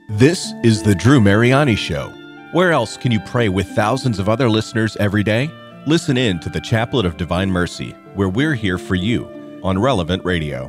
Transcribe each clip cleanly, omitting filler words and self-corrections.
This is the Drew Mariani Show. Where else can you pray with thousands of other listeners every day? Listen in to the Chaplet of Divine Mercy, where we're here for you on Relevant Radio.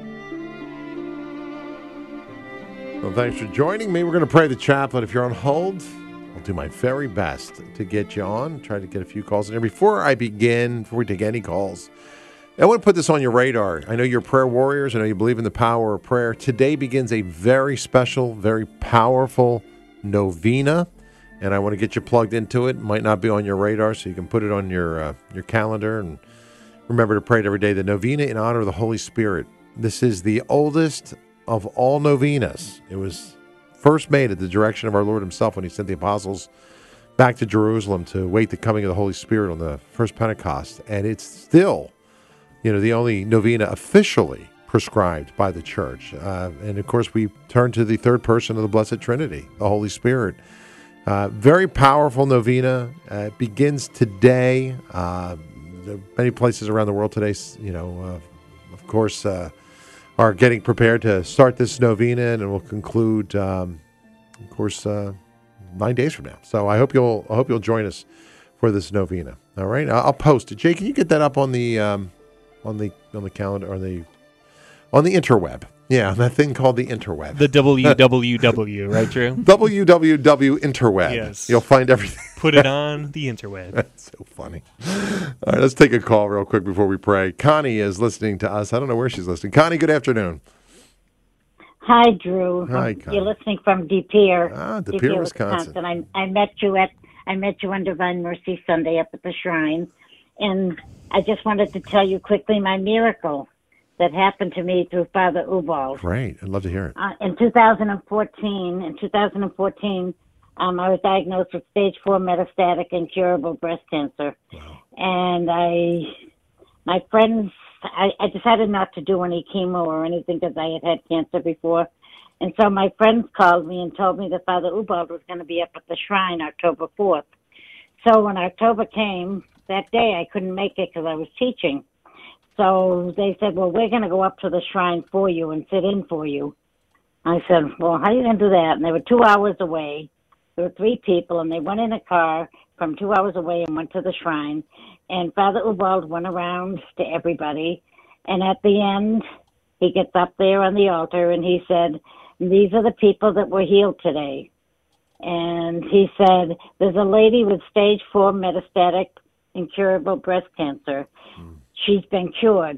Well, thanks for joining me. We're going to pray the chaplet. If you're on hold, I'll do my very best to get you on. Try to get a few calls in there. Before we take any calls, I want to put this on your radar. I know you're prayer warriors. I know you believe in the power of prayer. Today begins a very special, very powerful novena, and I want to get you plugged into it. It might not be on your radar, so you can put it on your calendar and remember to pray it every day. The novena in honor of the Holy Spirit. This is the oldest of all novenas. It was first made at the direction of our Lord himself when he sent the apostles back to Jerusalem to wait the coming of the Holy Spirit on the first Pentecost, and it's still the only novena officially prescribed by the church. And, of course, we turn to the third person of the Blessed Trinity, the Holy Spirit. Very powerful novena. It begins today. Many places around the world today, of course, are getting prepared to start this novena, and it will conclude, 9 days from now. So I hope you'll join us for this novena. All right, I'll post it. Jay, can you get that up on the calendar or on the interweb? Yeah, that thing called the interweb. The WWW, right, Drew? WWW interweb. Yes. You'll find everything. Put it on the interweb. That's so funny. All right, let's take a call real quick before we pray. Connie is listening to us. I don't know where she's listening. Connie, good afternoon. Hi, Drew. Hi, Connie. You're listening from De Pere. De Pere, Wisconsin. I met you on Divine Mercy Sunday up at the shrine, and I just wanted to tell you quickly my miracle that happened to me through Father Ubald. Great. I'd love to hear it. In 2014, I was diagnosed with stage 4 metastatic incurable breast cancer. Wow. And my friends, I decided not to do any chemo or anything because I had cancer before. And so my friends called me and told me that Father Ubald was going to be up at the shrine October 4th. So when October came, that day I couldn't make it because I was teaching. So they said, well, we're going to go up to the shrine for you and sit in for you. I said, well, how are you going to do that? And they were 2 hours away. There were 3 people, and they went in a car from 2 hours away and went to the shrine. And Father Ubald went around to everybody. And at the end, he gets up there on the altar, and he said, these are the people that were healed today. And he said, there's a lady with stage 4 metastatic incurable breast cancer. She's been cured.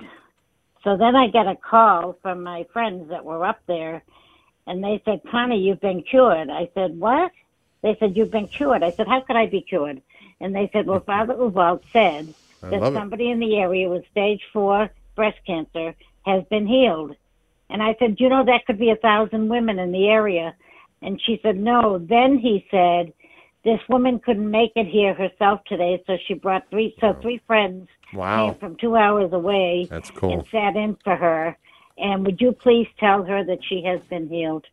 So then I get a call from my friends that were up there, and they said, Connie, you've been cured. I said, what? They said, you've been cured. I said, how could I be cured? And they said, well, Father Ubald said that somebody in the area with stage 4 breast cancer has been healed. And I said, that could be 1,000 women in the area. And she said, no. Then he said, this woman couldn't make it here herself today, so she brought 3 friends came from 2 hours away. That's cool. And sat in for her. And would you please tell her that she has been healed?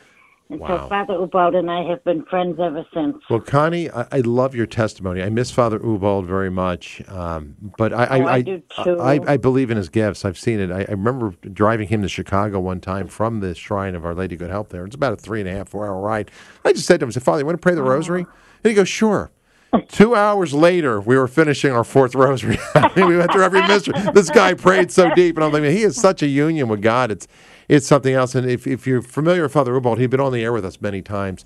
And so Father Ubald and I have been friends ever since. Well, Connie, I love your testimony. I miss Father Ubald very much, but I do too. I believe in his gifts. I've seen it. I remember driving him to Chicago one time from the Shrine of Our Lady Good Help there. It's about a 3.5, 4 hour ride. I just said to him, I said, Father, you want to pray the rosary? And he goes, sure. 2 hours later, we were finishing our 4th rosary. We went through every mystery. This guy prayed so deep, and I'm like, he has such a union with God. It's something else. And if you're familiar with Father Ubald, he'd been on the air with us many times.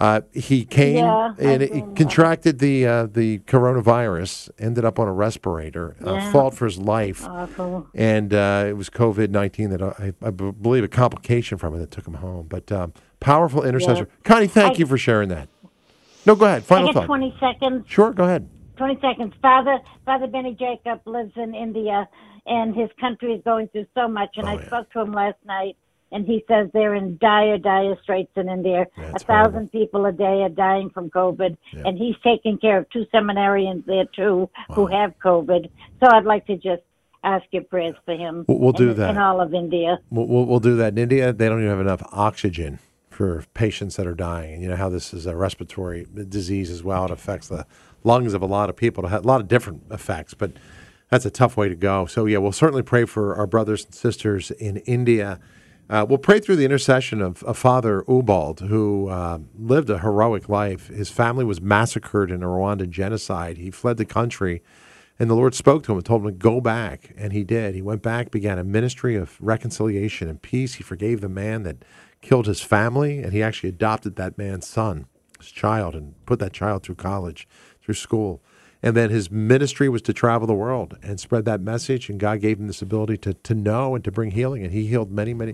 He came and he contracted the coronavirus, ended up on a respirator, fought for his life. Awful. And it was COVID-19 that I believe a complication from it that took him home. But powerful intercessor. Yeah. Connie, thank you for sharing that. No, go ahead. Final I get thought. 20 seconds. Sure, go ahead. 20 seconds. Father Benny Jacob lives in India, and his country is going through so much. And I spoke to him last night, and he says they're in dire straits in India. 1,000 people a day are dying from COVID, and he's taking care of 2 seminarians there, too, who have COVID. So I'd like to just ask your prayers for him. We'll do that. In all of India. We'll do that. In India, they don't even have enough oxygen for patients that are dying. And you know how this is a respiratory disease as well. It affects the lungs of a lot of people. It has a lot of different effects, but that's a tough way to go. So, yeah, we'll certainly pray for our brothers and sisters in India We'll pray through the intercession of Father Ubald, who lived a heroic life. His family was massacred in a Rwandan genocide. He fled the country, and the Lord spoke to him and told him to go back, and he did. He went back, began a ministry of reconciliation and peace. He forgave the man that killed his family, and he actually adopted that man's son, his child, and put that child through college, through school. And then his ministry was to travel the world and spread that message, and God gave him this ability to know and to bring healing, and he healed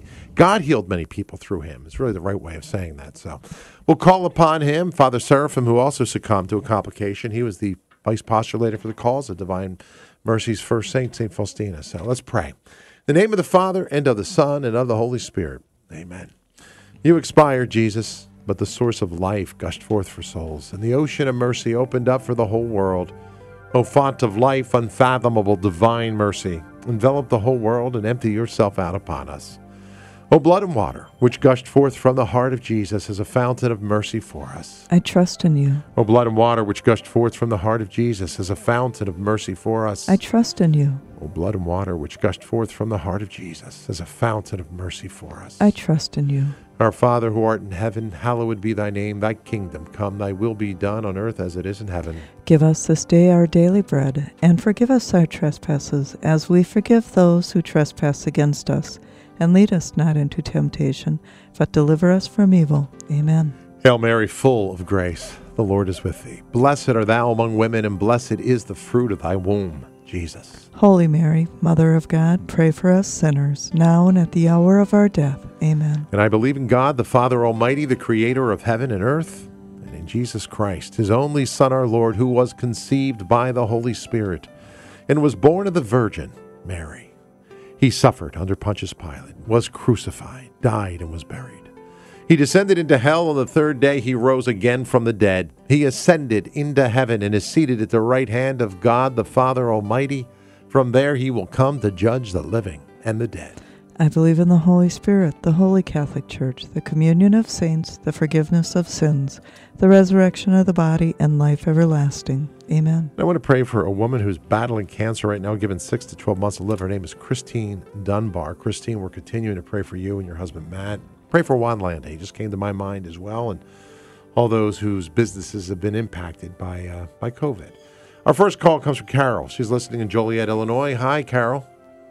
God healed many people through him. It's really the right way of saying that. So we'll call upon him, Father Seraphim, who also succumbed to a complication. He was the vice postulator for the cause of Divine Mercy's first saint, St. Faustina. So let's pray. In the name of the Father, and of the Son, and of the Holy Spirit. Amen. You expired, Jesus, but the source of life gushed forth for souls, and the ocean of mercy opened up for the whole world. O font of life, unfathomable divine mercy, envelop the whole world and empty yourself out upon us. O blood and water, which gushed forth from the heart of Jesus as a fountain of mercy for us. I trust in you. O blood and water, which gushed forth from the heart of Jesus as a fountain of mercy for us. I trust in you. O blood and water, which gushed forth from the heart of Jesus as a fountain of mercy for us. I trust in you. Our Father, who art in heaven, hallowed be thy name. Thy kingdom come, thy will be done on earth as it is in heaven. Give us this day our daily bread, and forgive us our trespasses, as we forgive those who trespass against us. And lead us not into temptation, but deliver us from evil. Amen. Hail Mary, full of grace, the Lord is with thee. Blessed art thou among women, and blessed is the fruit of thy womb, Jesus. Holy Mary, Mother of God, pray for us sinners, now and at the hour of our death. Amen. And I believe in God, the Father Almighty, the creator of heaven and earth, and in Jesus Christ, his only Son, our Lord, who was conceived by the Holy Spirit, and was born of the Virgin Mary. He suffered under Pontius Pilate, was crucified, died, and was buried. He descended into hell. On the third day he rose again from the dead. He ascended into heaven and is seated at the right hand of God the Father Almighty. From there he will come to judge the living and the dead. I believe in the Holy Spirit, the Holy Catholic Church, the communion of saints, the forgiveness of sins, the resurrection of the body, and life everlasting. Amen. I want to pray for a woman who's battling cancer right now, given 6 to 12 months to live. Her name is Christine Dunbar. Christine, we're continuing to pray for you and your husband, Matt. Pray for Juan Landa. He just came to my mind as well, and all those whose businesses have been impacted by COVID. Our first call comes from Carol. She's listening in Joliet, Illinois. Hi, Carol.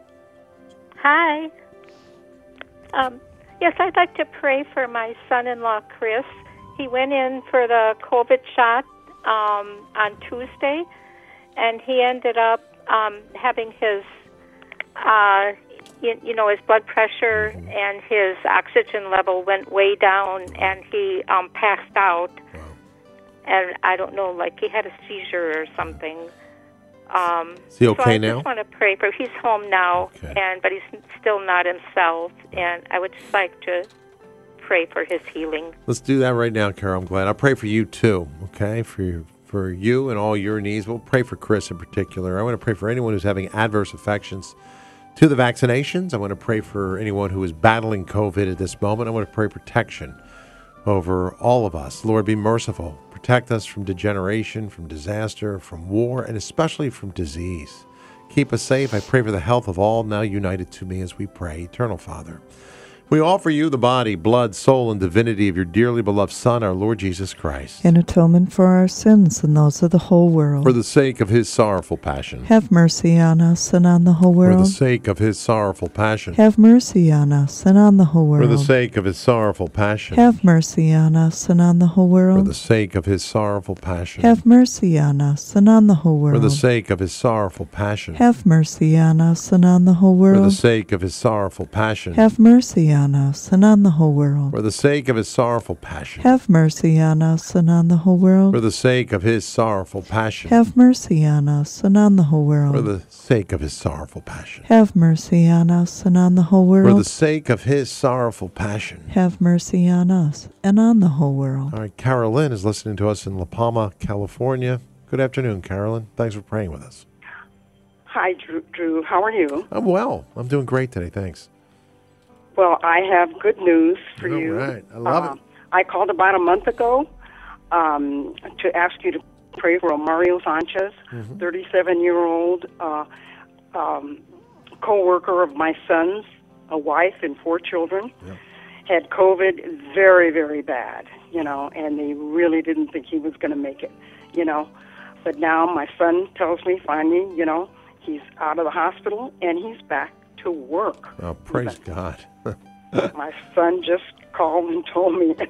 Hi. Yes, I'd like to pray for my son-in-law, Chris. He went in for the COVID shot on Tuesday, and he ended up having his, his blood pressure and his oxygen level went way down, and he passed out. Wow. And I don't know, like he had a seizure or something. Is he okay so now? I just want to pray for. He's home now, Okay. but he's still not himself, and I would just like to pray for his healing. Let's do that right now, Carol. I'm glad. I'll pray for you too, okay? For you and all your needs. We'll pray for Chris in particular. I want to pray for anyone who's having adverse affections to the vaccinations. I want to pray for anyone who is battling COVID at this moment. I want to pray protection over all of us. Lord, be merciful. Protect us from degeneration, from disaster, from war, and especially from disease. Keep us safe. I pray for the health of all now united to me as we pray. Eternal Father, we offer you the body, blood, soul, and divinity of your dearly beloved Son, our Lord Jesus Christ. In atonement for our sins and those of the whole world. For the sake of his sorrowful passion. Have mercy on us and on the whole world. For the sake of his sorrowful passion. Have mercy on us and on the whole world. For the sake of his sorrowful passion. Have mercy on us and on the whole world. For the sake of his sorrowful passion. Have mercy on us and on the whole world. For the sake of his sorrowful passion. Have mercy on us and on the whole world. For the sake of his sorrowful passion. Have mercy on us and on the whole world. For the sake of his sorrowful passion. Have mercy on us and on the whole world. For the sake of his sorrowful passion. Have mercy on us and on the whole world. For the sake of his sorrowful passion. Have mercy on us and on the whole world. For the sake of his sorrowful passion. Have mercy on us and on the whole world. All right, Carolyn is listening to us in La Palma, California. Good afternoon, Carolyn. Thanks for praying with us. Hi, Drew. How are you? I'm well. I'm doing great today. Thanks. Well, I have good news for you. All right. I love it. I called about a month ago to ask you to pray for Mario Sanchez, 37-year-old co-worker of my son's. a wife and 4 children, had COVID very, very bad, and they really didn't think he was going to make it, But now my son tells me finally, he's out of the hospital and he's back to work. Oh, praise God. My son just called and told me,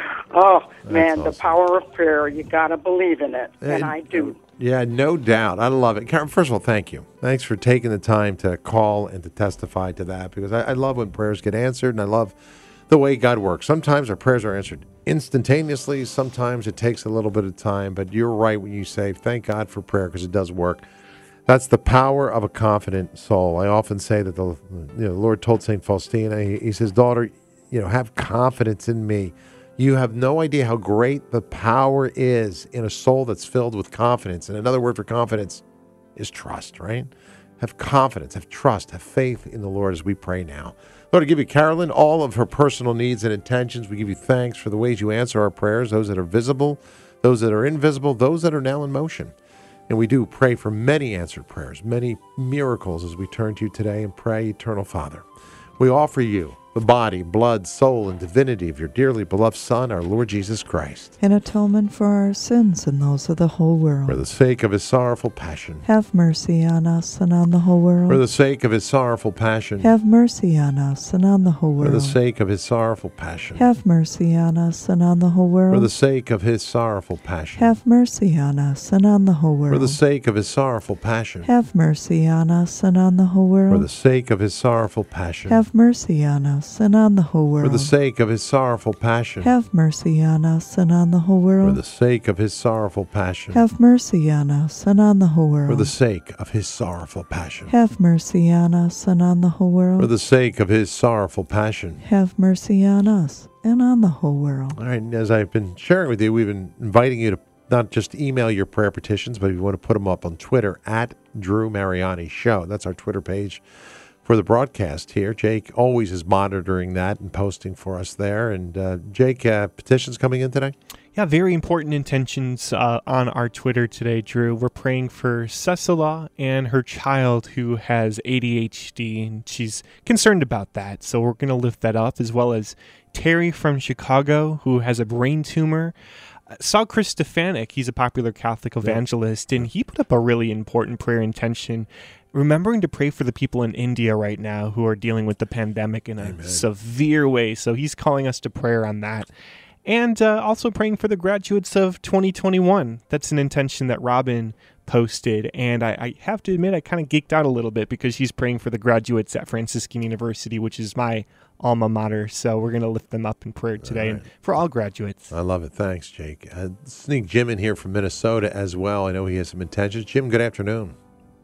oh, man, awesome. The power of prayer, you got to believe in it, and I do. Yeah, no doubt. I love it. Karen, first of all, thank you. Thanks for taking the time to call and to testify to that, because I love when prayers get answered, and I love the way God works. Sometimes our prayers are answered instantaneously. Sometimes it takes a little bit of time, but you're right when you say, thank God for prayer, because it does work. That's the power of a confident soul. I often say that the Lord told St. Faustina, he says, daughter, have confidence in me. You have no idea how great the power is in a soul that's filled with confidence. And another word for confidence is trust, right? Have confidence, have trust, have faith in the Lord as we pray now. Lord, I give you Carolyn all of her personal needs and intentions. We give you thanks for the ways you answer our prayers, those that are visible, those that are invisible, those that are now in motion. And we do pray for many answered prayers, many miracles as we turn to you today and pray, Eternal Father. We offer you the body, blood, soul, and divinity of your dearly beloved Son, our Lord Jesus Christ. An atonement for our sins and those of the whole world. For the sake of his sorrowful passion. Have mercy on us and on the whole world. For the sake of his sorrowful passion. Have mercy on us and on the whole world. For the sake of his sorrowful passion. Have mercy on us and on the whole world. For the sake of his sorrowful passion. Have mercy on us and on the whole world. For the sake of his sorrowful passion. Have mercy on us and on the whole world. For the sake of his sorrowful passion. Have mercy on us and on the whole world. For the sake of his sorrowful passion. Have mercy on us and on the whole world. For the sake of his sorrowful passion. Have mercy on us and on the whole world. For the sake of his sorrowful passion. Have mercy on us and on the whole world. For the sake of his sorrowful passion. Have mercy on us and on the whole world. All right, and as I've been sharing with you, we've been inviting you to not just email your prayer petitions, but if you want to put them up on Twitter, at Drew Mariani Show. That's our Twitter page for the broadcast here. Jake always is monitoring that and posting for us there. And Jake, petitions coming in today? Yeah, very important intentions on our Twitter today, Drew. We're praying for Cecila and her child who has ADHD, and she's concerned about that. So we're going to lift that up, as well as Terry from Chicago, who has a brain tumor. Saw Chris Stefanik, he's a popular Catholic evangelist, and he put up a really important prayer intention, remembering to pray for the people in India right now who are dealing with the pandemic in a severe way. So he's calling us to prayer on that. And also praying for the graduates of 2021. That's an intention that Robin posted. And I have to admit, I kind of geeked out a little bit because she's praying for the graduates at Franciscan University, which is my alma mater. So we're going to lift them up in prayer today and for all graduates. I love it. Thanks, Jake. Sneak Jim in here from Minnesota as well. I know he has some intentions. Jim, good afternoon.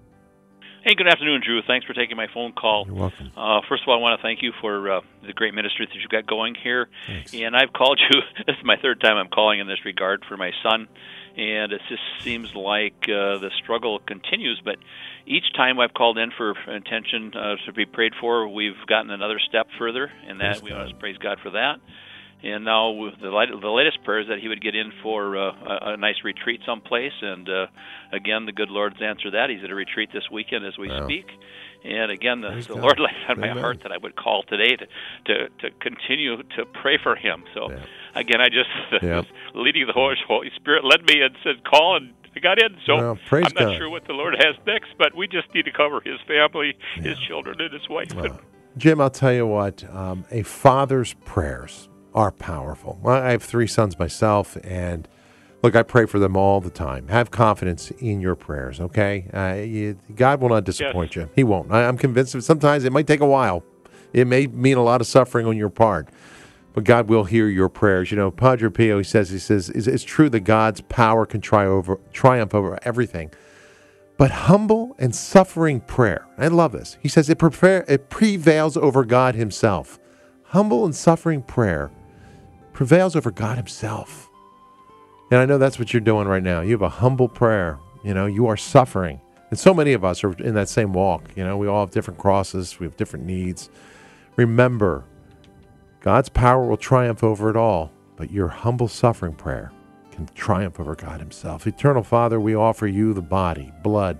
Hey, good afternoon, Drew. Thanks for taking my phone call. You're welcome. First of all, I want to thank you for the great ministry that you've got going here. Thanks. And I've called you. This is my third time I'm calling in this regard for my son. And it just seems like the struggle continues. But each time I've called in for intention to be prayed for, we've gotten another step further. And that we want to praise God for that. And now with the latest prayer is that he would get in for a nice retreat someplace. And again, the good Lord's answered that. He's at a retreat this weekend as we speak. And again, the Lord laid on my heart that I would call today to continue to pray for him. So again, I just was leading the Holy Spirit led me and said, call, and I got in. So I'm not sure what the Lord has next, but we just need to cover his family, his children, and his wife. Jim, I'll tell you what, a father's prayers are powerful. I have 3 sons myself, and look, I pray for them all the time. Have confidence in your prayers, okay? God will not disappoint you. He won't. I'm convinced that sometimes it might take a while. It may mean a lot of suffering on your part, but God will hear your prayers. You know, Padre Pio, he says, it's true that God's power can triumph over everything, but humble and suffering prayer, I love this. He says it prevails over God himself. Humble and suffering prayer prevails over God himself. And I know that's what you're doing right now. You have a humble prayer. You know, you are suffering. And so many of us are in that same walk. You know, we all have different crosses. We have different needs. Remember, God's power will triumph over it all, but your humble suffering prayer can triumph over God himself. Eternal Father, we offer you the body, blood,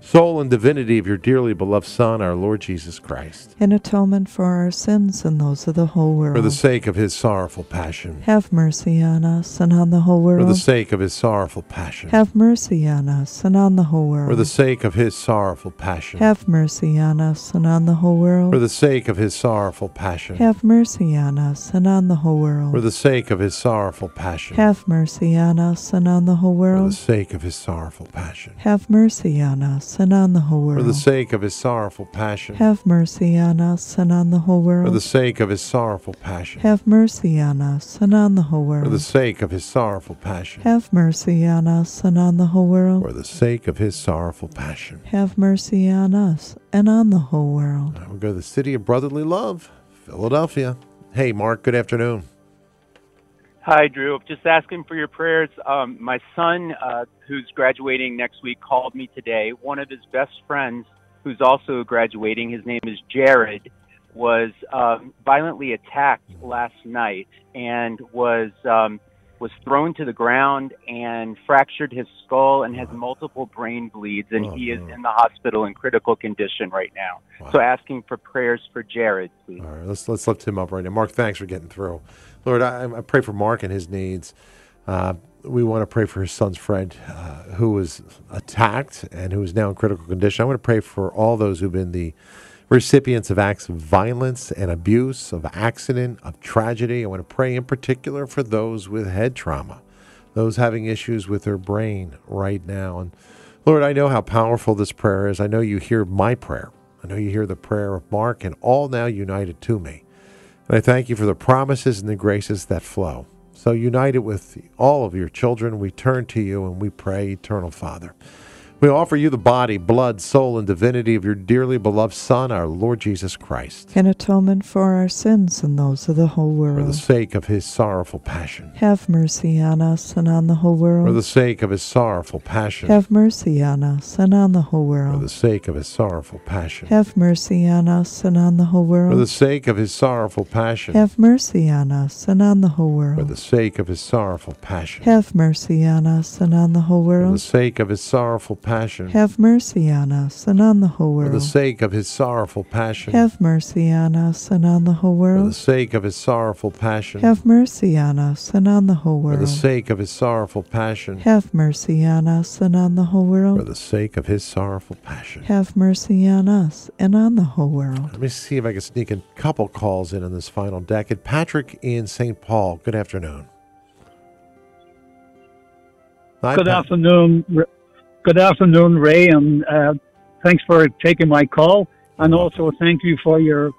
soul and divinity of your dearly beloved Son, our Lord Jesus Christ. In atonement for our sins and those of the whole world. For the sake of his sorrowful passion. Have mercy on us and on the whole world. For the sake of his sorrowful passion. Have mercy on us and on the whole world. For the sake of his sorrowful passion. Have mercy on us and on the whole world. For the sake of his sorrowful passion. Have mercy on us and on the whole world. For the sake of his sorrowful passion. Have mercy on us and on the whole For the world. sake of his sorrowful passion. Have mercy on us and on the whole world. For the sake of his sorrowful passion. Have mercy on us and on the whole world. For the sake of his sorrowful passion. Have mercy on us and on the whole world. For the sake of his sorrowful passion. Have mercy on us and on the whole world. For the sake of his sorrowful passion. Have mercy on us and on the whole world. We'll go to the city of brotherly love, Philadelphia. Hey, Mark, good afternoon. Hi, Drew. Just asking for your prayers. My son, who's graduating next week, called me today. One of his best friends, who's also graduating, his name is Jared, was violently attacked last night and was thrown to the ground and fractured his skull and has multiple brain bleeds, and he is in the hospital in critical condition right now. Wow. So asking for prayers for Jared, please. All right, let's lift him up right now. Mark, thanks for getting through. Lord, I pray for Mark and his needs. We want to pray for his son's friend who was attacked and who is now in critical condition. I want to pray for all those who've been the recipients of acts of violence and abuse, of accident, of tragedy. I want to pray in particular for those with head trauma, those having issues with their brain right now. And Lord, I know how powerful this prayer is. I know you hear my prayer. I know you hear the prayer of Mark, and all now united to me. And I thank you for the promises and the graces that flow. So united with all of your children, we turn to you and we pray, Eternal Father. We offer you the body, blood, soul, and divinity of your dearly beloved Son, our Lord Jesus Christ. In atonement for our sins and those of the whole world. For the sake of his sorrowful passion. Have mercy on us and on the whole world. For the sake of his sorrowful passion. Have mercy on us and on the whole world. For the sake of his sorrowful passion. Have mercy on us and on the whole world. For the sake of his sorrowful passion. Have mercy on us and on the whole world. For the sake of his sorrowful passion. Have mercy on us and on the whole For the world. sake of his sorrowful passion. Have mercy on us and on the whole For world. the sake of his sorrowful passion. Have mercy on us and on the whole For the world. sake of his sorrowful passion. Have mercy on us and on the whole For world. the sake of his sorrowful passion. Have mercy on us and on the whole For world. the sake of his sorrowful passion. Have mercy on us and on the whole world. Let me see if I can sneak a couple calls in on this final decade. Patrick in St. Paul, good afternoon. Hi, Good Pat. afternoon. Good afternoon, Ray, and thanks for taking my call. And also thank you for your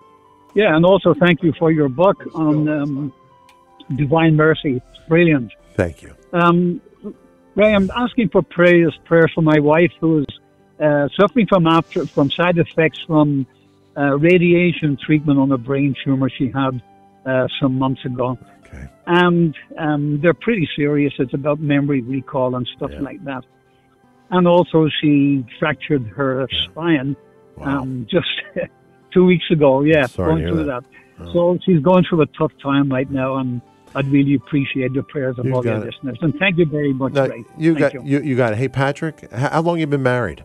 book on Divine Mercy. It's brilliant. Thank you. Ray, I'm asking for prayer for my wife who is suffering from side effects from radiation treatment on a brain tumor she had some months ago. Okay. And they're pretty serious. It's about memory recall and stuff like that. And also she fractured her spine just 2 weeks ago. Yeah, Sorry to going hear through that. that. So she's going through a tough time right now, and I'd really appreciate the prayers of You all your got it. listeners. And thank you very much, No, Ray. you Thank got you got it. Hey, Patrick, how long you been married?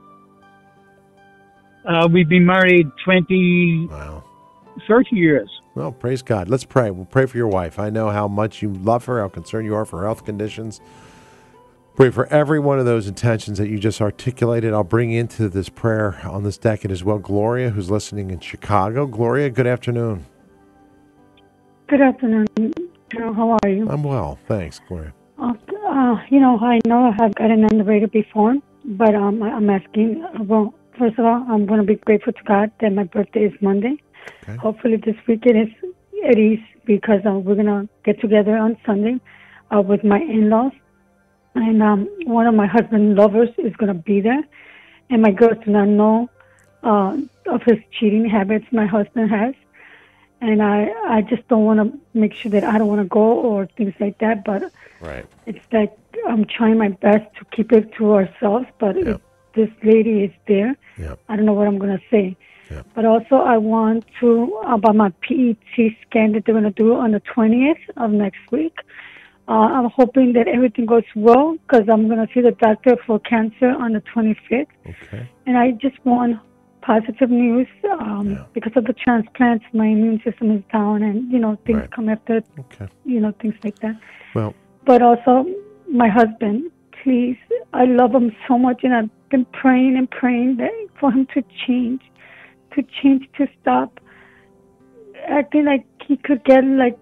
We've been married 30 years. Well, praise God. Let's pray. We'll pray for your wife. I know how much you love her, how concerned you are for her health conditions. Pray for every one of those intentions that you just articulated. I'll bring into this prayer on this decade as well Gloria, who's listening in Chicago. Gloria, good afternoon. Good afternoon. How are you? I'm well. Thanks, Gloria. I know I have gotten on the radio before, but I'm asking, well, first of all, I'm going to be grateful to God that my birthday is Monday. Okay. Hopefully this weekend it is because we're going to get together on Sunday with my in-laws. And one of my husband's lovers is going to be there. And my girls do not know of his cheating habits my husband has. And I just don't want to make sure that I don't want to go or things like that. But right. It's like I'm trying my best to keep it to ourselves. But if this lady is there, I don't know what I'm going to say. But also I want to, about my PET scan that they're going to do on the 20th of next week. I'm hoping that everything goes well because I'm going to see the doctor for cancer on the 25th. Okay. And I just want positive news because of the transplants. My immune system is down, and things come after. Okay. Things like that. Well, but also my husband. Please, I love him so much, and I've been praying and praying for him to change, to stop acting like he could get like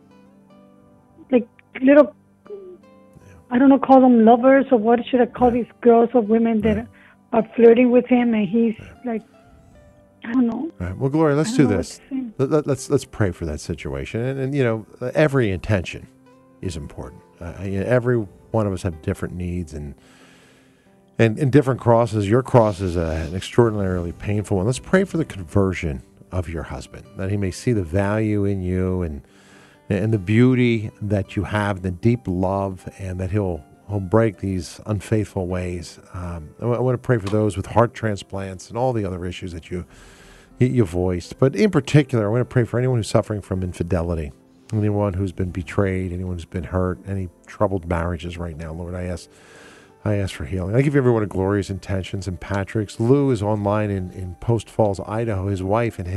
little, I don't know, call them lovers or what should I call these girls or women that are flirting with him, and he's like, I don't know. All right. Well, Gloria, let's do this. Let's pray for that situation, and every intention is important. Every one of us have different needs and different crosses. Your cross is an extraordinarily painful one. Let's pray for the conversion of your husband, that he may see the value in you and the beauty that you have, the deep love, and that he'll break these unfaithful ways. I want to pray for those with heart transplants and all the other issues that you voiced. But in particular, I want to pray for anyone who's suffering from infidelity, anyone who's been betrayed, anyone who's been hurt, any troubled marriages right now. Lord, I ask for healing. I give everyone a glorious intentions. And Patrick's Lou is online in Post Falls, Idaho. His wife and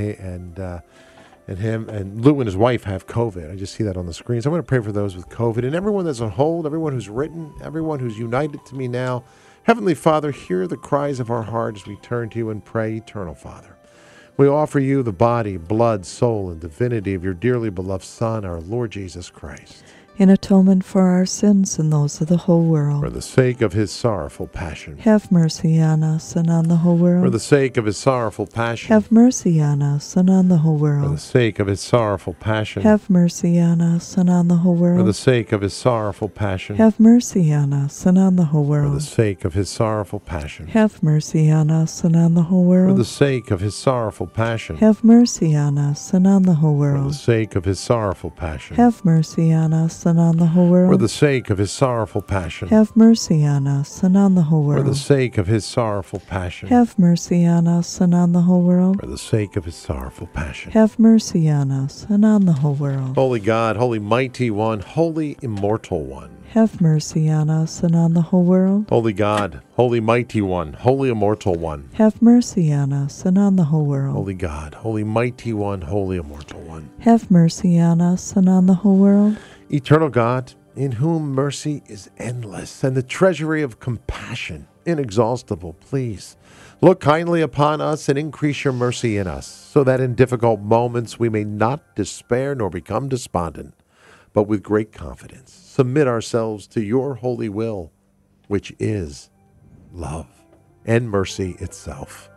Lou and his wife have COVID. I just see that on the screen. So I'm going to pray for those with COVID and everyone that's on hold, everyone who's written, everyone who's united to me now. Heavenly Father, hear the cries of our heart as we turn to you and pray, Eternal Father. We offer you the body, blood, soul, and divinity of your dearly beloved Son, our Lord Jesus Christ, in atonement for our sins and those of the whole world. For the sake of his sorrowful passion. Have mercy on us and on the whole world. For the sake of his sorrowful passion. Have mercy on us and on the whole world. For the sake of his sorrowful passion. Have mercy on us and on the whole world. For the sake of his sorrowful passion. Have mercy on us and on the whole world. For the sake of his sorrowful passion. Have mercy on us and on the whole world. For the sake of his sorrowful passion. Have mercy on us and on the whole world. For the sake of his sorrowful passion. Have mercy on us and on the whole world. For the sake of his sorrowful passion. Have mercy on us and on the whole world. For the sake of his sorrowful passion. Have mercy on us and on the whole world. For the sake of his sorrowful passion. Have mercy on us and on the whole world. Holy God, holy mighty one, holy immortal one. Have mercy on us and on the whole world. Holy God, holy mighty one, holy immortal one. Have mercy on us and on the whole world. Holy God, holy mighty one, holy immortal one. Have mercy on us and on the whole world. Eternal God, in whom mercy is endless and the treasury of compassion inexhaustible, please look kindly upon us and increase your mercy in us, so that in difficult moments we may not despair nor become despondent, but with great confidence submit ourselves to your holy will, which is love and mercy itself.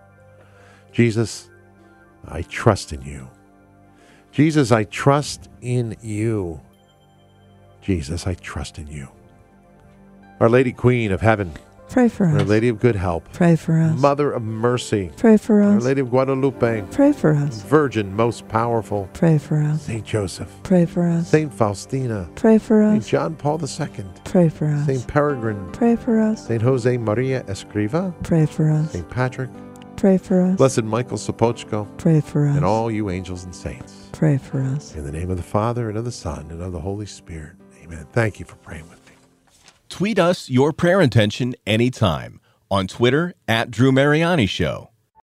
Jesus, I trust in you. Jesus, I trust in you. Jesus, I trust in you. Our Lady Queen of Heaven, pray for us. Our Lady of Good Help, pray for us. Mother of Mercy, pray for us. Our Lady of Guadalupe, pray for us. Virgin most powerful, pray for us. Saint Joseph, pray for us. Saint Faustina, pray for us. Saint John Paul II, pray for us. Saint Peregrine, pray for us. Saint Jose Maria Escriva, pray for us. Saint Patrick, pray for us. Blessed Michael Sopochko, pray for us. And all you angels and saints, pray for us. In the name of the Father, and of the Son, and of the Holy Spirit. Amen. Thank you for praying with me. Tweet us your prayer intention anytime on Twitter @Drew Mariani Show.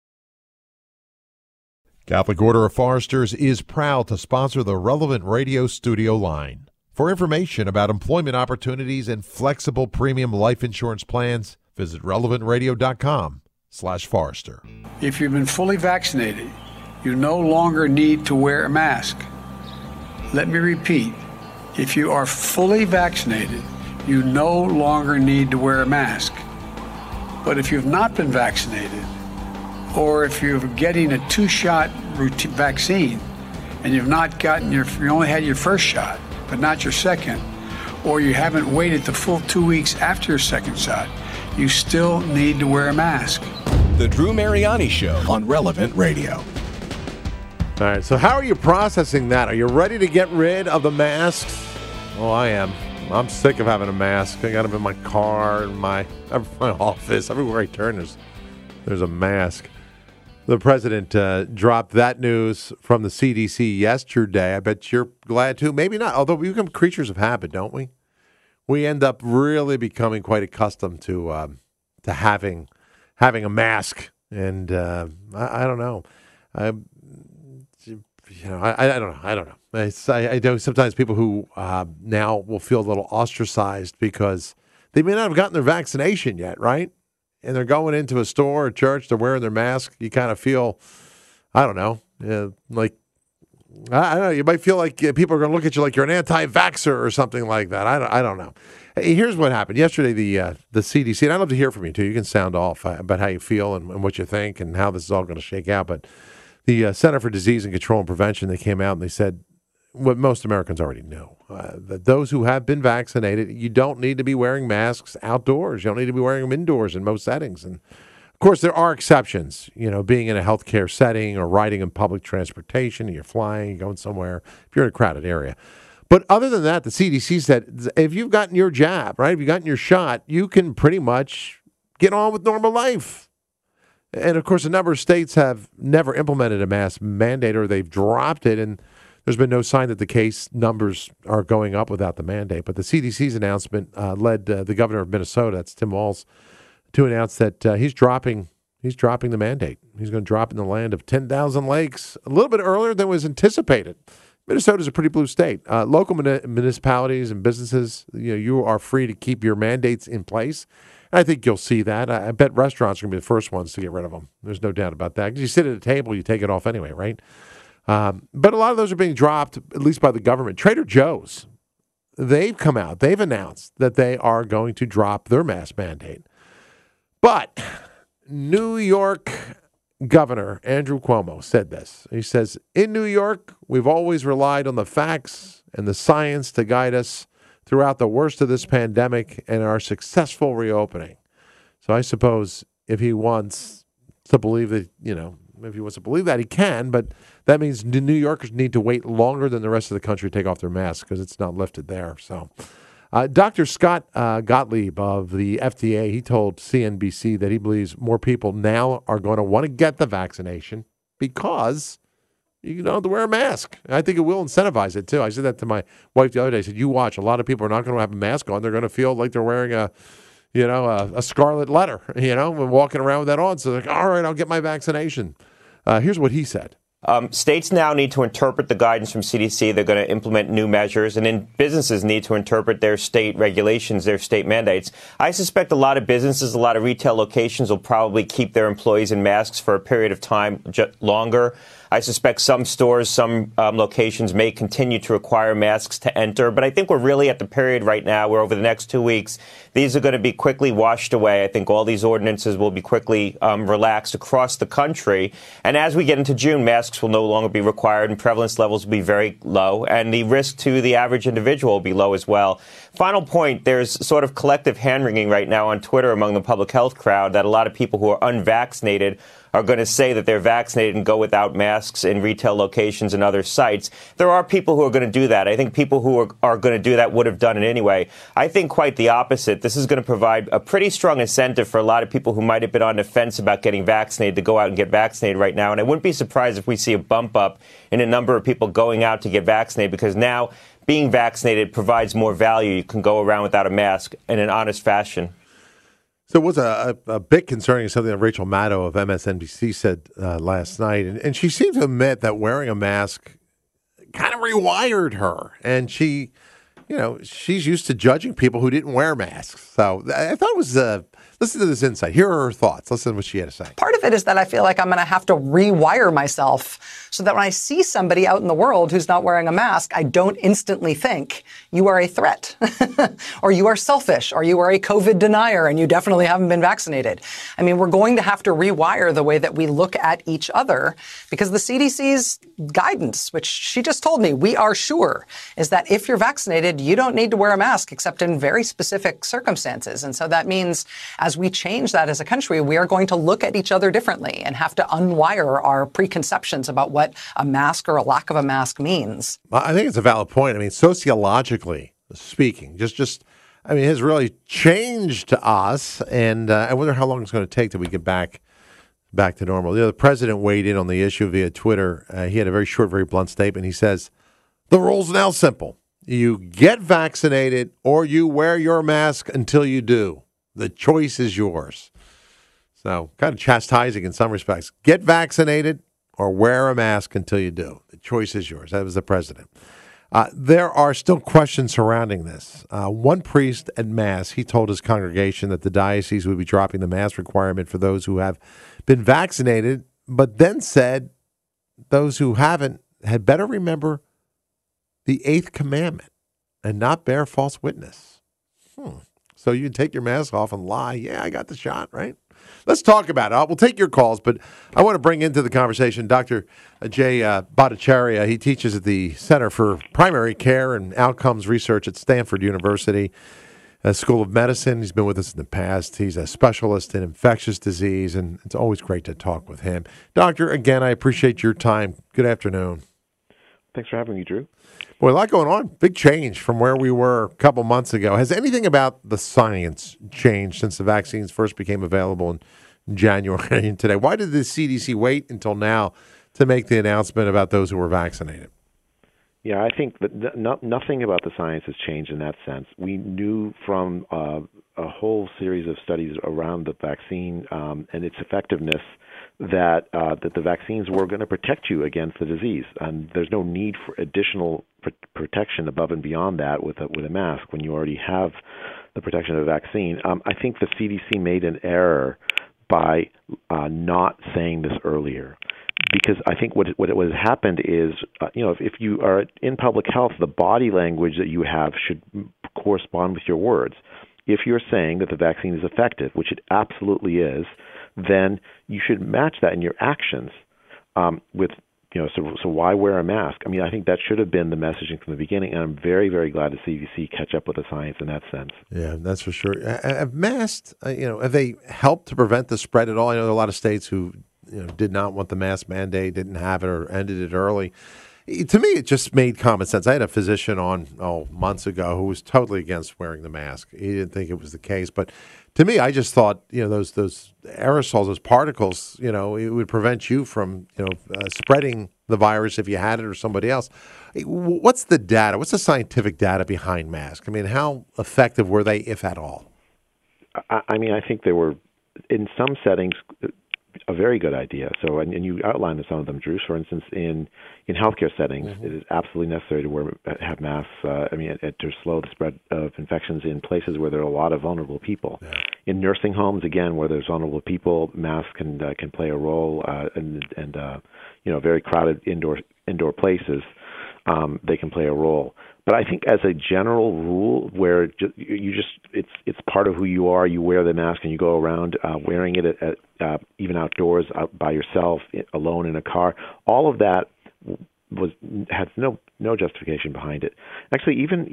Catholic Order of Foresters is proud to sponsor the Relevant Radio studio line. For information about employment opportunities and flexible premium life insurance plans, visit relevantradio.com/Forester. If you've been fully vaccinated, you no longer need to wear a mask. Let me repeat. If you are fully vaccinated, you no longer need to wear a mask. But if you've not been vaccinated, or if you're getting a 2-shot vaccine and you've not gotten you only had your first shot, but not your second, or you haven't waited the full 2 weeks after your second shot, you still need to wear a mask. The Drew Mariani Show on Relevant Radio. All right, so how are you processing that? Are you ready to get rid of the masks? Oh, I am. I'm sick of having a mask. I got them in my car, in my office, everywhere I turn. There's a mask. The president dropped that news from the CDC yesterday. I bet you're glad too. Maybe not, although we become creatures of habit, don't we? we end up really becoming quite accustomed to having a mask, and I don't know. I don't know. I know sometimes people who now will feel a little ostracized because they may not have gotten their vaccination yet, right? And they're going into a store or church, they're wearing their mask. You kind of feel, I don't know, like, I don't know, you might feel like people are going to look at you like you're an anti-vaxxer or something like that. I don't know. Here's what happened. Yesterday, the CDC, and I'd love to hear from you, too. You can sound off about how you feel and what you think and how this is all going to shake out. But the Center for Disease and Control and Prevention, they came out and they said what most Americans already know, that those who have been vaccinated, you don't need to be wearing masks outdoors. You don't need to be wearing them indoors in most settings. And, of course, there are exceptions, being in a healthcare setting or riding in public transportation, you're flying, you're going somewhere, if you're in a crowded area. But other than that, the CDC said if you've gotten your jab, right, if you've gotten your shot, you can pretty much get on with normal life. And, of course, a number of states have never implemented a mask mandate or they've dropped it, and there's been no sign that the case numbers are going up without the mandate. But the CDC's announcement led the governor of Minnesota, that's Tim Walz, to announce that he's dropping the mandate. He's going to drop in the land of 10,000 lakes a little bit earlier than was anticipated. Minnesota's a pretty blue state. Local municipalities and businesses, you are free to keep your mandates in place. And I think you'll see that. I bet restaurants are going to be the first ones to get rid of them. There's no doubt about that. Because you sit at a table, you take it off anyway, right? But a lot of those are being dropped, at least by the government. Trader Joe's, they've come out. They've announced that they are going to drop their mask mandate. But New York Governor Andrew Cuomo said this. He says, in New York, we've always relied on the facts and the science to guide us throughout the worst of this pandemic and our successful reopening. So I suppose if he wants to believe that, if he wants to believe that, he can, but that means the New Yorkers need to wait longer than the rest of the country to take off their masks because it's not lifted there. So Dr. Scott Gottlieb of the FDA, he told CNBC that he believes more people now are going to want to get the vaccination because you don't have to wear a mask. I think it will incentivize it, too. I said that to my wife the other day. I said, you watch, a lot of people are not going to have a mask on. They're going to feel like they're wearing a scarlet letter, and walking around with that on. So they're like, all right, I'll get my vaccination. Here's what he said. States now need to interpret the guidance from CDC. They're going to implement new measures, and then businesses need to interpret their state regulations, their state mandates. I suspect a lot of businesses, a lot of retail locations will probably keep their employees in masks for a period of time longer. I suspect some stores, some locations may continue to require masks to enter. But I think we're really at the period right now where over the next 2 weeks, these are going to be quickly washed away. I think all these ordinances will be quickly relaxed across the country. And as we get into June, masks will no longer be required and prevalence levels will be very low. And the risk to the average individual will be low as well. Final point, there's sort of collective hand-wringing right now on Twitter among the public health crowd that a lot of people who are unvaccinated are going to say that they're vaccinated and go without masks in retail locations and other sites. There are people who are going to do that. I think people who are going to do that would have done it anyway. I think quite the opposite. This is going to provide a pretty strong incentive for a lot of people who might have been on the fence about getting vaccinated to go out and get vaccinated right now. And I wouldn't be surprised if we see a bump up in a number of people going out to get vaccinated because now being vaccinated provides more value. You can go around without a mask in an honest fashion. So it was a bit concerning, something that Rachel Maddow of MSNBC said last night. And she seemed to admit that wearing a mask kind of rewired her. And she, she's used to judging people who didn't wear masks. So I thought it was, listen to this insight. Here are her thoughts. Listen to what she had to say. Part of it is that I feel like I'm going to have to rewire myself so that when I see somebody out in the world who's not wearing a mask, I don't instantly think you are a threat or you are selfish or you are a COVID denier and you definitely haven't been vaccinated. I mean, we're going to have to rewire the way that we look at each other because the CDC's guidance, which she just told me, we are sure, is that if you're vaccinated, you don't need to wear a mask except in very specific circumstances. And so that means as we change that as a country, we are going to look at each other differently and have to unwire our preconceptions about what a mask or a lack of a mask means. I think it's a valid point. I mean, sociologically speaking, it has really changed us. And I wonder how long it's going to take till we get back to normal. The president weighed in on the issue via Twitter. He had a very short, very blunt statement. He says, the rule's now simple. You get vaccinated or you wear your mask until you do. The choice is yours. So kind of chastising in some respects. Get vaccinated or wear a mask until you do. The choice is yours. That was the president. There are still questions surrounding this. One priest at Mass, he told his congregation that the diocese would be dropping the mask requirement for those who have been vaccinated, but then said those who haven't had better remember the 8th commandment and not bear false witness. So you can take your mask off and lie. Yeah, I got the shot, right? Let's talk about it. We'll take your calls, but I want to bring into the conversation Dr. Jay Bhattacharya. He teaches at the Center for Primary Care and Outcomes Research at Stanford University School of Medicine. He's been with us in the past. He's a specialist in infectious disease, and it's always great to talk with him. Doctor, again, I appreciate your time. Good afternoon. Thanks for having me, Drew. Boy, a lot going on. Big change from where we were a couple months ago. Has anything about the science changed since the vaccines first became available in January and today? Why did the CDC wait until now to make the announcement about those who were vaccinated? Yeah, I think that nothing about the science has changed in that sense. We knew from a whole series of studies around the vaccine and its effectiveness that the vaccines were going to protect you against the disease, and there's no need for additional protection above and beyond that with a mask when you already have the protection of a vaccine. I think the CDC made an error by not saying this earlier, because I think what has happened is, if you are in public health, the body language that you have should correspond with your words. If you're saying that the vaccine is effective, which it absolutely is, then you should match that in your actions with, so why wear a mask? I mean, I think that should have been the messaging from the beginning, and I'm very, very glad to see CDC catch up with the science in that sense. Yeah, that's for sure. Have masks, have they helped to prevent the spread at all? I know there are a lot of states who did not want the mask mandate, didn't have it, or ended it early. To me, it just made common sense. I had a physician on months ago who was totally against wearing the mask. He didn't think it was the case, but to me, I just thought those aerosols, those particles, it would prevent you from spreading the virus if you had it or somebody else. What's the data? What's the scientific data behind masks? I mean, how effective were they, if at all? I mean, I think they were in some settings a very good idea. So, and you outlined some of them, Drew. For instance, in healthcare settings, it is absolutely necessary to have masks. To slow the spread of infections in places where there are a lot of vulnerable people. Yeah. In nursing homes, again, where there's vulnerable people, masks can play a role. And very crowded indoor places, they can play a role. But I think as a general rule, where it's part of who you are, you wear the mask and you go around wearing it at even outdoors, out by yourself, alone in a car. All of that has no justification behind it. Actually, even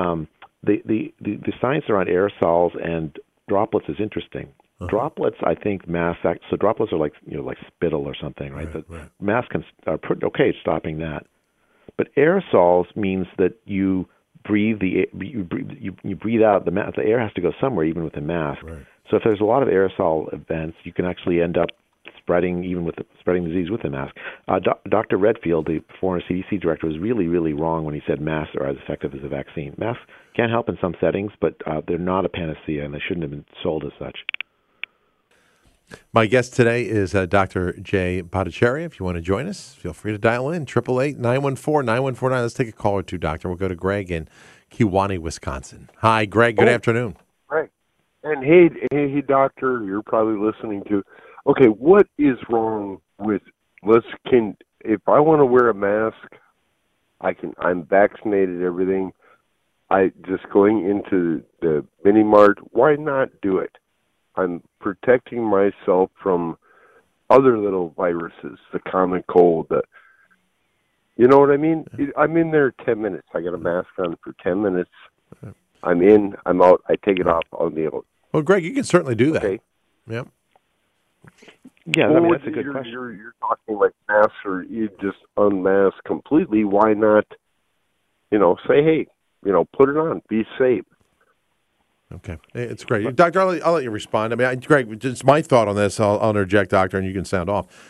the science around aerosols and droplets is interesting. Uh-huh. Droplets, I think, so droplets are like spittle or something, right? Right. Masks are okay at stopping that. But aerosols means that you breathe you breathe out the mask. The air has to go somewhere, even with a mask. Right. So if there's a lot of aerosol events, you can actually end up spreading disease with the mask. Dr. Redfield, the former CDC director, was really, really wrong when he said masks are as effective as a vaccine. Masks can help in some settings, but they're not a panacea, and they shouldn't have been sold as such. My guest today is Dr. Jay Bhattacharya. If you want to join us, feel free to dial in, 888-914-9149. Let's take a call or two, Doctor. We'll go to Greg in Kewaunee, Wisconsin. Hi, Greg. Good afternoon. Greg. And hey, Doctor, you're probably listening to, okay, what is wrong with, if I want to wear a mask, I'm vaccinated, everything, just going into the mini mart, why not do it? I'm protecting myself from other little viruses, the common cold. You know what I mean? I'm in there 10 minutes. I got a mask on for 10 minutes. I'm in, I'm out, I take it off, I'll be able. Well, Greg, you can certainly do that. Okay. Yep. Yeah, that's a good question. You're talking like masks, or you just unmask completely. Why not, say, hey, put it on, be safe. Okay, it's great. Doctor, I'll let you respond. I mean, Greg, just my thought on this, I'll interject, Doctor, and you can sound off.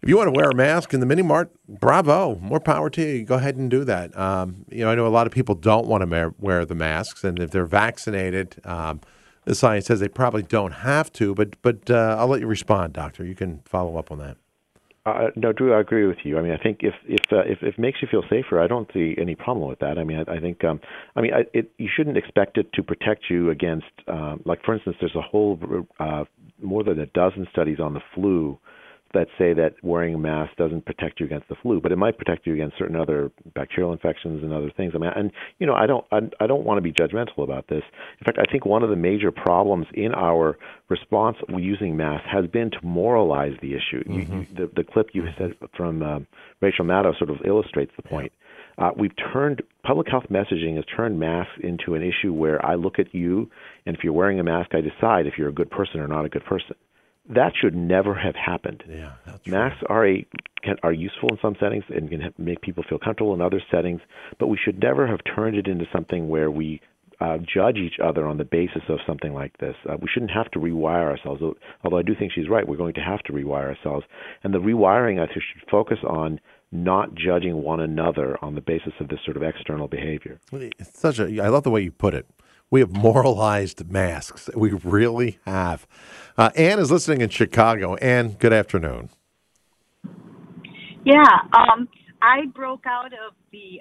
If you want to wear a mask in the mini mart, bravo, more power to you. Go ahead and do that. I know a lot of people don't want to wear the masks, and if they're vaccinated, the science says they probably don't have to. But I'll let you respond, Doctor. You can follow up on that. No, Drew, I agree with you. I mean, I think if it makes you feel safer, I don't see any problem with that. I mean, I think you shouldn't expect it to protect you against, like for instance, there's a whole more than a dozen studies on the flu that say that wearing a mask doesn't protect you against the flu, but it might protect you against certain other bacterial infections and other things. I mean, and I don't want to be judgmental about this. In fact, I think one of the major problems in our response using masks has been to moralize the issue. Mm-hmm. The clip you said from Rachel Maddow sort of illustrates the point. Public health messaging has turned masks into an issue where I look at you, and if you're wearing a mask, I decide if you're a good person or not a good person. That should never have happened. Yeah, that's masks are useful in some settings and can make people feel comfortable in other settings, but we should never have turned it into something where we judge each other on the basis of something like this. We shouldn't have to rewire ourselves, although I do think she's right. We're going to have to rewire ourselves. And the rewiring, I think, should focus on not judging one another on the basis of this sort of external behavior. It's I love the way you put it. We have moralized masks. We really have. Ann is listening in Chicago. Ann, good afternoon. Yeah, I broke out of the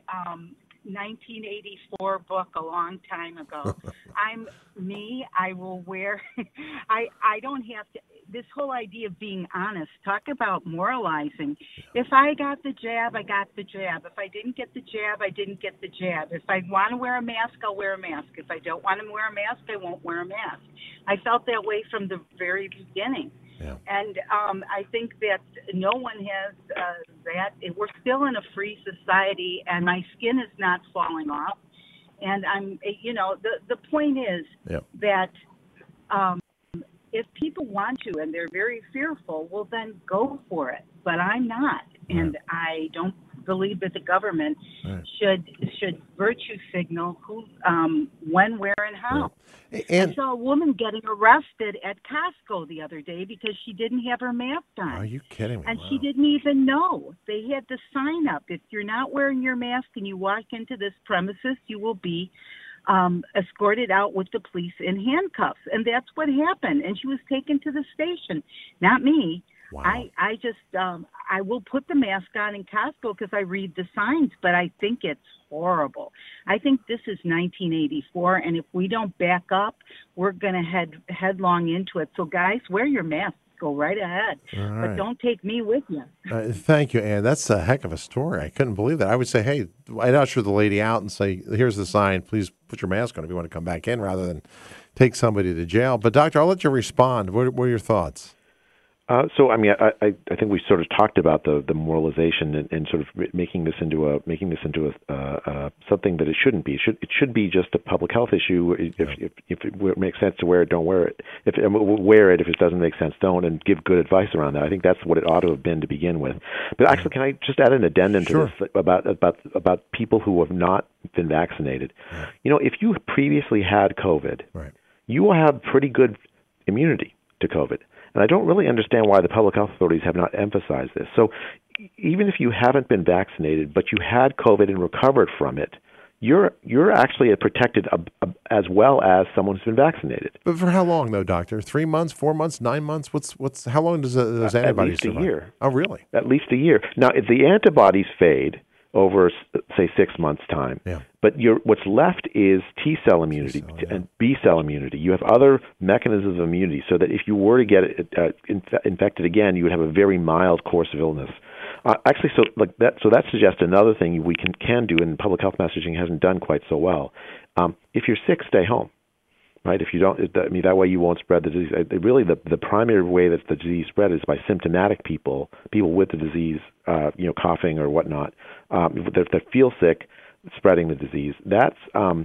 1984 book a long time ago. I will wear, I don't have to, this whole idea of being honest, talk about moralizing. If I got the jab, I got the jab. If I didn't get the jab, I didn't get the jab. If I want to wear a mask, I'll wear a mask. If I don't want to wear a mask, I won't wear a mask. I felt that way from the very beginning. Yeah. And I think that no one has that. We're still in a free society, and my skin is not falling off. And the point is that if people want to and they're very fearful, well, then go for it. But I'm not, and I don't believe that the government should virtue signal who, when, where, and how. And I saw a woman getting arrested at Costco the other day because she didn't have her mask on. Are you kidding me? And she didn't even know. They had the sign up. If you're not wearing your mask and you walk into this premises, you will be escorted out with the police in handcuffs. And that's what happened. And she was taken to the station. Not me. Wow. I just, I will put the mask on in Costco because I read the signs, but I think it's horrible. I think this is 1984, and if we don't back up, we're going to head headlong into it. So, guys, wear your masks. Go right ahead. But don't take me with you. Thank you, Ann. That's a heck of a story. I couldn't believe that. I would say, hey, I'd usher the lady out and say, here's the sign. Please put your mask on if you want to come back in rather than take somebody to jail. But, Doctor, I'll let you respond. What are your thoughts? So, I mean, I think we sort of talked about the moralization and sort of making this into a something that it shouldn't be. It should be just a public health issue. If it makes sense to wear it, don't wear it. Wear it if it doesn't make sense, don't, and give good advice around that. I think that's what it ought to have been to begin with. But actually, can I just add an addendum to this about people who have not been vaccinated? You know, if you previously had COVID, you will have pretty good immunity to COVID. And I don't really understand why the public health authorities have not emphasized this. So even if you haven't been vaccinated, but you had COVID and recovered from it, you're actually protected as well as someone who's been vaccinated. But for how long, though, Doctor? 3 months, 4 months, 9 months? How long does antibodies survive? At least a year. Oh, really? At least a year. Now, if the antibodies fade over, say, 6 months' time, but what's left is T-cell immunity and B-cell immunity. You have other mechanisms of immunity so that if you were to get infected again, you would have a very mild course of illness. So that suggests another thing we can do, and public health messaging hasn't done quite so well. If you're sick, stay home. Right? If you don't, that way you won't spread the disease. Really, the primary way that the disease spread is by symptomatic people with the disease, coughing or whatnot, that feel sick, spreading the disease. That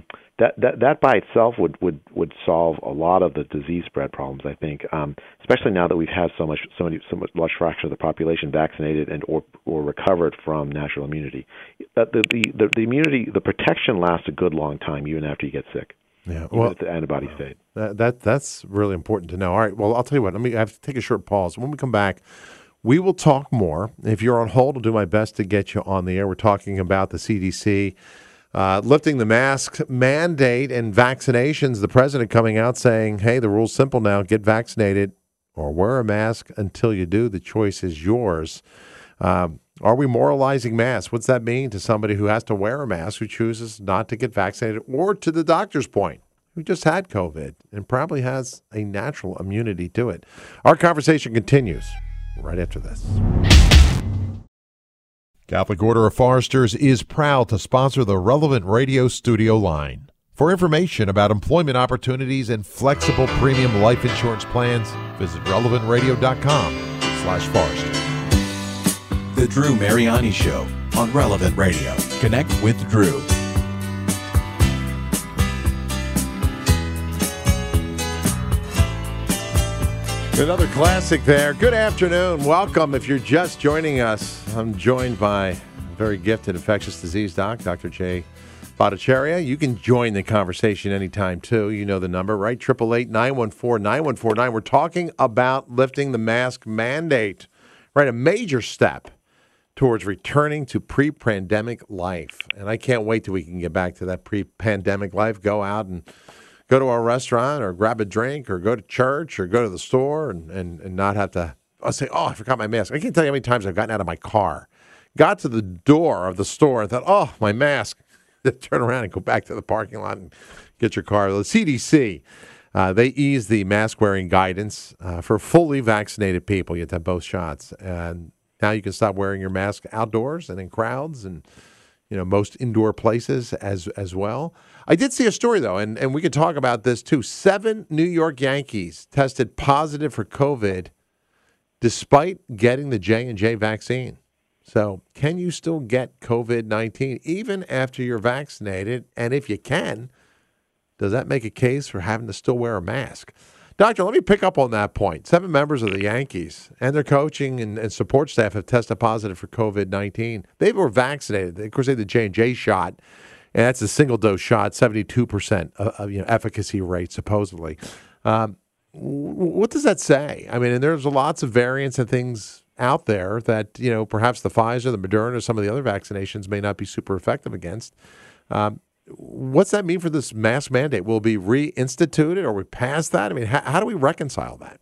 by itself would solve a lot of the disease spread problems. I think, especially now that we've had so much large fraction of the population vaccinated and or recovered from natural immunity. The immunity, the protection lasts a good long time, even after you get sick. Yeah, well, the antibodies fade. That's really important to know. All right, well, I'll tell you what. I have to take a short pause. When we come back, we will talk more. If you're on hold, I'll do my best to get you on the air. We're talking about the CDC lifting the mask mandate and vaccinations. The president coming out saying, hey, the rule's simple now. Get vaccinated or wear a mask until you do. The choice is yours. Are we moralizing masks? What's that mean to somebody who has to wear a mask, who chooses not to get vaccinated, or to the doctor's point, who just had COVID and probably has a natural immunity to it? Our conversation continues right after this. Catholic Order of Foresters is proud to sponsor the Relevant Radio studio line. For information about employment opportunities and flexible premium life insurance plans, visit relevantradio.com/foresters. The Drew Mariani Show on Relevant Radio. Connect with Drew. Another classic there. Good afternoon. Welcome. If you're just joining us, I'm joined by a very gifted infectious disease doc, Dr. Jay Bhattacharya. You can join the conversation anytime, too. You know the number, right? 888-914-9149. We're talking about lifting the mask mandate, right? A major step towards returning to pre-pandemic life. And I can't wait till we can get back to that pre-pandemic life, go out and go to a restaurant or grab a drink or go to church or go to the store and not have to say, oh, I forgot my mask. I can't tell you how many times I've gotten out of my car, got to the door of the store and thought, oh, my mask. Turn around and go back to the parking lot and get your car. The CDC, they eased the mask-wearing guidance for fully vaccinated people. You have to have both shots. And now you can stop wearing your mask outdoors and in crowds and, most indoor places as well. I did see a story, though, and we could talk about this, too. 7 New York Yankees tested positive for COVID despite getting the J&J vaccine. So can you still get COVID-19 even after you're vaccinated? And if you can, does that make a case for having to still wear a mask? Doctor, let me pick up on that point. 7 members of the Yankees and their coaching and support staff have tested positive for COVID-19. They were vaccinated. Of course, they had the J&J shot, and that's a single-dose shot, 72% efficacy rate, supposedly. What does that say? I mean, and there's lots of variants and things out there that, perhaps the Pfizer, the Moderna, some of the other vaccinations may not be super effective against. What's that mean for this mask mandate? Will it be reinstituted or we pass that? I mean, how do we reconcile that?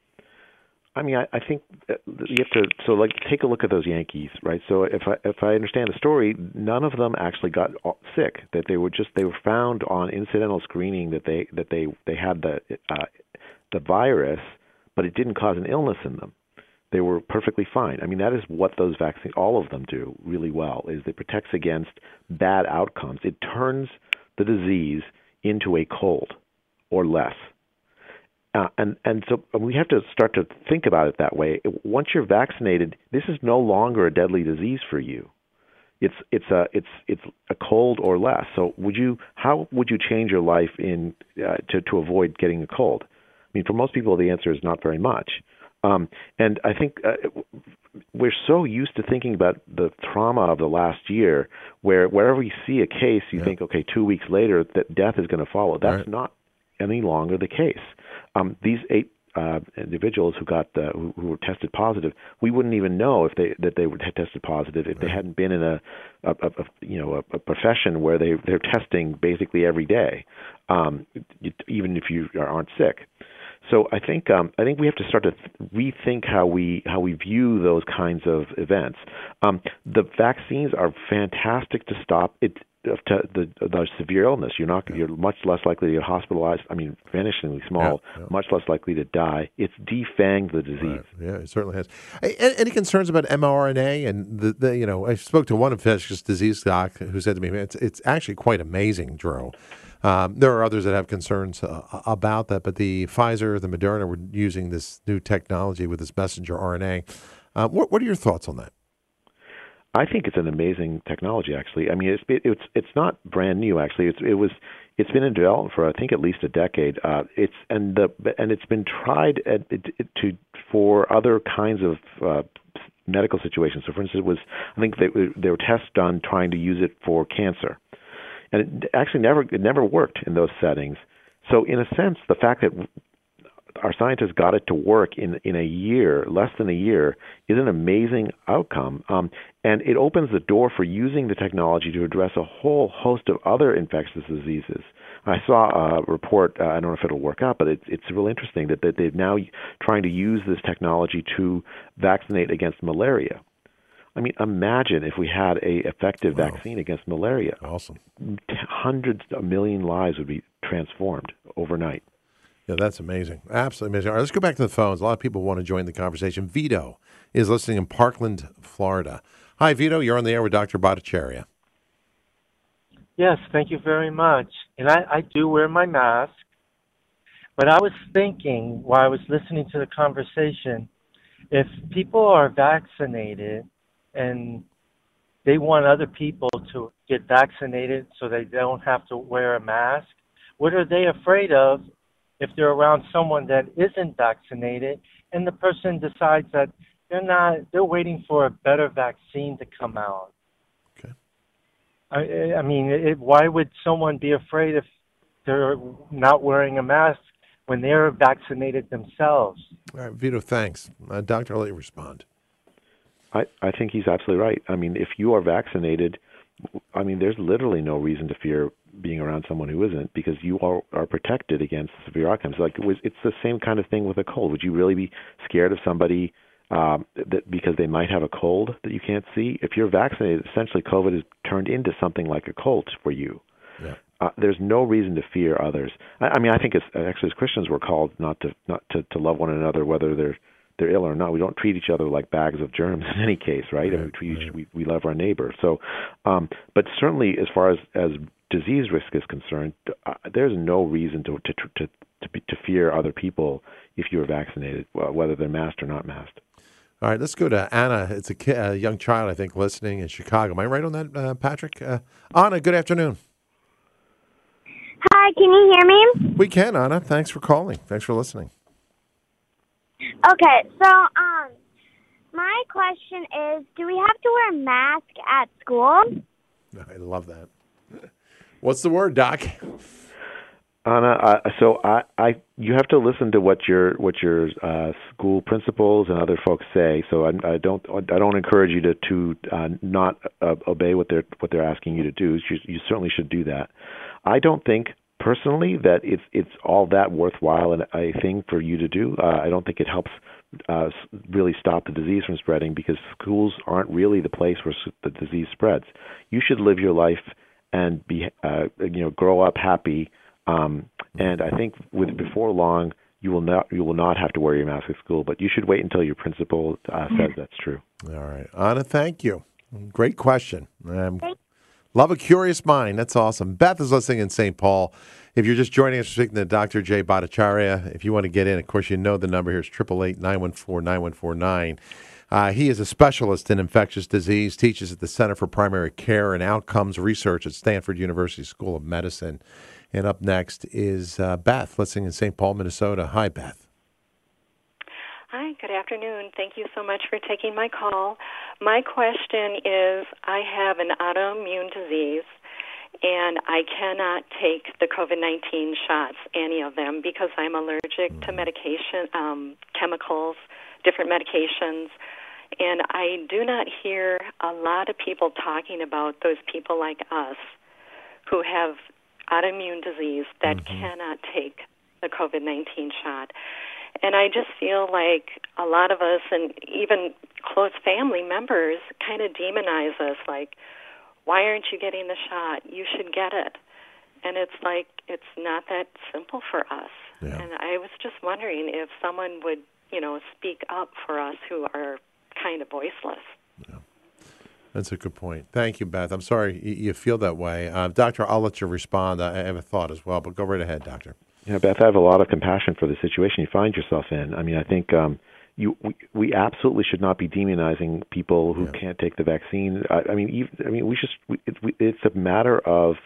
I mean, I think you have to take a look at those Yankees, right? So if I understand the story, none of them actually got sick. That they were found on incidental screening that they had the virus, but it didn't cause an illness in them. They were perfectly fine. I mean, that is what those vaccines, all of them do really well, is it protects against bad outcomes. It turns the disease into a cold or less. And so we have to start to think about it that way. Once you're vaccinated, this is no longer a deadly disease for you. It's a cold or less. So how would you change your life to avoid getting a cold? I mean, for most people, the answer is not very much. And I think we're so used to thinking about the trauma of the last year, where wherever we see a case, you think, okay, 2 weeks later, that death is going to follow. That's not any longer the case. These 8 individuals who got who were tested positive, we wouldn't even know that they had tested positive if they hadn't been in a profession where they're testing basically every day, even if you aren't sick. So I think we have to start to rethink how we view those kinds of events. The vaccines are fantastic to stop it. The severe illness, you're much less likely to get hospitalized. I mean, vanishingly small, much less likely to die. It's defanged the disease. Right. Yeah, it certainly has. Any concerns about mRNA? And I spoke to one infectious disease doc who said to me, it's actually quite amazing, Drew. There are others that have concerns about that, but the Pfizer, the Moderna were using this new technology with this messenger RNA. What are your thoughts on that? I think it's an amazing technology. Actually, I mean, it's not brand new. Actually, it's been in development for I think at least a decade. It's been tried for other kinds of medical situations. So, for instance, I think there were tests done trying to use it for cancer. And it actually never worked in those settings. So in a sense, the fact that our scientists got it to work in a year, less than a year, is an amazing outcome. And it opens the door for using the technology to address a whole host of other infectious diseases. I saw a report, I don't know if it'll work out, but it's really interesting that they're now trying to use this technology to vaccinate against malaria. I mean, imagine if we had a effective vaccine against malaria. Awesome. Hundreds of million lives would be transformed overnight. Yeah, that's amazing. Absolutely amazing. All right, let's go back to the phones. A lot of people want to join the conversation. Vito is listening in Parkland, Florida. Hi, Vito. You're on the air with Dr. Bhattacharya. Yes, thank you very much. And I do wear my mask. But I was thinking while I was listening to the conversation, if people are vaccinated and they want other people to get vaccinated so they don't have to wear a mask, what are they afraid of if they're around someone that isn't vaccinated and the person decides that they're waiting for a better vaccine to come out? Okay. I mean, why would someone be afraid if they're not wearing a mask when they're vaccinated themselves? All right, Vito, thanks. Doctor, I'll let you respond. I think he's absolutely right. I mean, if you are vaccinated, I mean, there's literally no reason to fear being around someone who isn't, because you are protected against severe outcomes. Like it's the same kind of thing with a cold. Would you really be scared of somebody that because they might have a cold that you can't see? If you're vaccinated, essentially COVID is turned into something like a cold for you. Yeah. There's no reason to fear others. I mean, I think as Christians we're called not to love one another whether they're ill or not. We don't treat each other like bags of germs in any case, right? I mean, we love our neighbor. So, but certainly as far as disease risk is concerned, there's no reason to fear other people if you are vaccinated, whether they're masked or not masked. All right, let's go to Anna. It's a young child, I think, listening in Chicago. Am I right on that, Patrick? Anna, good afternoon. Hi, can you hear me? We can, Anna. Thanks for calling. Thanks for listening. Okay, so my question is, do we have to wear a mask at school? I love that. What's the word, Doc? Anna, so you have to listen to what your school principals and other folks say. So I don't encourage you to not obey what they're asking you to do. You certainly should do that. I don't think personally that it's all that worthwhile a thing for you to do. I don't think it helps really stop the disease from spreading, because schools aren't really the place where the disease spreads. You should live your life and be grow up happy. And I think before long you will not have to wear your mask at school, but you should wait until your principal says that's true. All right, Anna, thank you. Great question. Love a curious mind. That's awesome. Beth is listening in St. Paul. If you're just joining us, we're speaking to Dr. Jay Bhattacharya. If you want to get in, of course, you know the number here is 888-914-9149. He is a specialist in infectious disease, teaches at the Center for Primary Care and Outcomes Research at Stanford University School of Medicine. And up next is Beth, listening in St. Paul, Minnesota. Hi, Beth. Hi, good afternoon. Thank you so much for taking my call. My question is, I have an autoimmune disease, and I cannot take the COVID-19 shots, any of them, because I'm allergic to medication, chemicals, different medications. And I do not hear a lot of people talking about those people like us who have autoimmune disease that cannot take the COVID-19 shot. And I just feel like a lot of us, and even close family members, kind of demonize us, like, why aren't you getting the shot? You should get it. And it's like, it's not that simple for us. Yeah. And I was just wondering if someone would, speak up for us who are kind of voiceless. Yeah. That's a good point. Thank you, Beth. I'm sorry you feel that way. Doctor, I'll let you respond. I have a thought as well, but go right ahead, Doctor. Yeah, Beth, I have a lot of compassion for the situation you find yourself in. I mean, I think we absolutely should not be demonizing people who can't take the vaccine. It's a matter of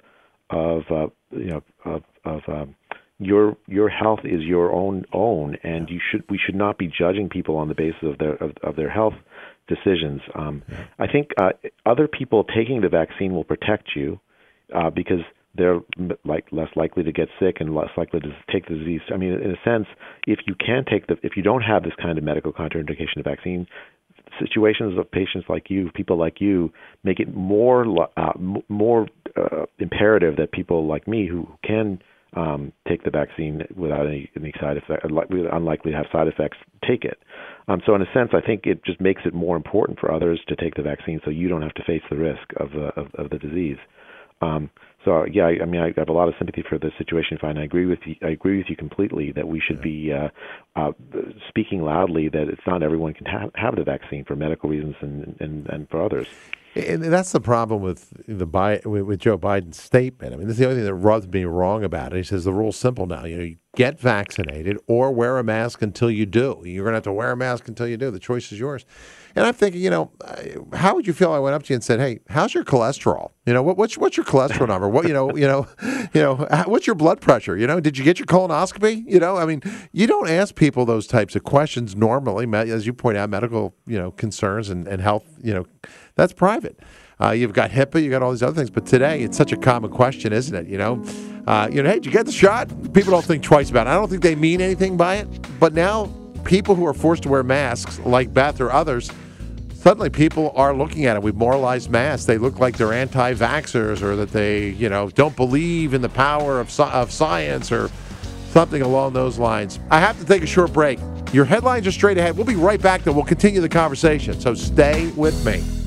your health is your own, and we should not be judging people on the basis of their health decisions. I think other people taking the vaccine will protect you because they're less likely to get sick and less likely to take the disease. I mean, in a sense, if you don't have this kind of medical contraindication of vaccine, situations of patients like you, people like you, make it more imperative that people like me who can take the vaccine without any side effect, unlikely to have side effects, take it. So in a sense, I think it just makes it more important for others to take the vaccine, so you don't have to face the risk of the disease. So yeah, I mean, I have a lot of sympathy for the situation. Fine, I agree with you completely that we should be speaking loudly that it's not everyone can have the vaccine for medical reasons and for others. And that's the problem with with Joe Biden's statement. I mean, this is the only thing that rubs me wrong about it. He says the rule's simple now. You get vaccinated or wear a mask until you do. You're going to have to wear a mask until you do. The choice is yours. And I'm thinking, how would you feel if I went up to you and said, "Hey, how's your cholesterol? What's your cholesterol number? What's your blood pressure? Did you get your colonoscopy? I mean, you don't ask people those types of questions normally. As you point out, medical, concerns and health, that's private. You've got HIPAA, you got all these other things. But today, it's such a common question, isn't it? Hey, did you get the shot? People don't think twice about it. I don't think they mean anything by it. But now, people who are forced to wear masks, like Beth or others, suddenly people are looking at it. We've moralized masks. They look like they're anti-vaxxers or that they, don't believe in the power of science or something along those lines. I have to take a short break. Your headlines are straight ahead. We'll be right back, though. We'll continue the conversation, so stay with me.